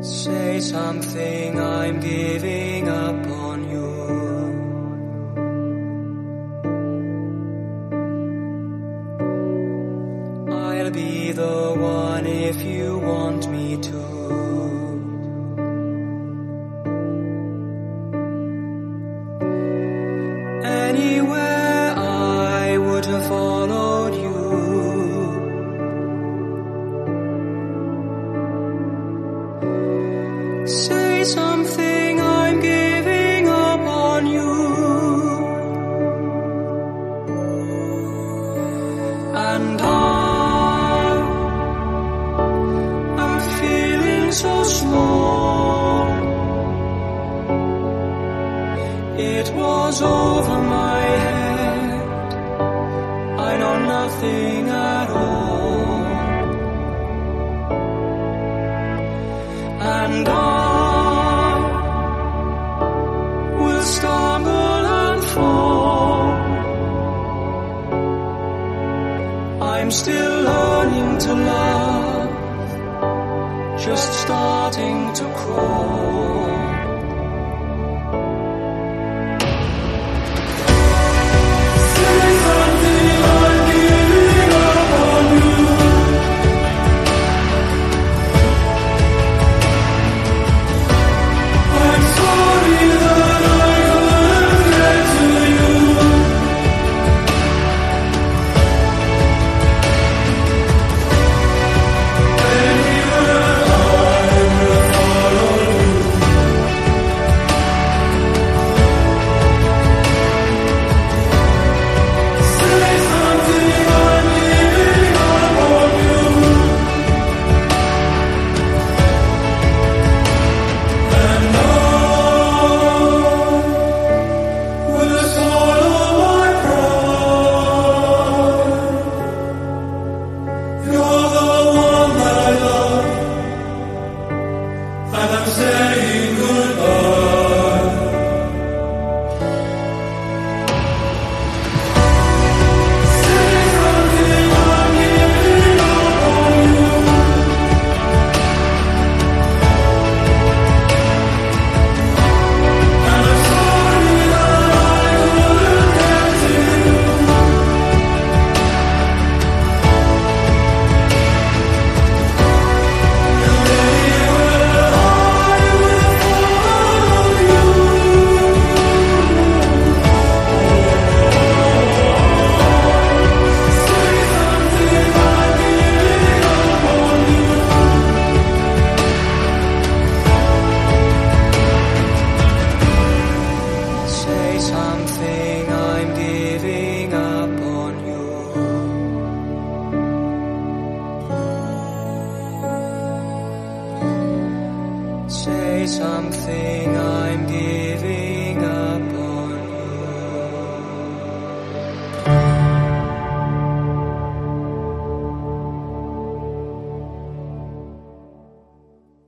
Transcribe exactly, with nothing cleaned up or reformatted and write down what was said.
Say something, I'm giving up on you. I'll be the one if you want me to. Anywhere I would have followed you. Say something, I'm giving up on you. And I am feeling so small. It was over my head. I know nothing at all. And I will stumble and fall. I'm still learning to love, just starting to crawl.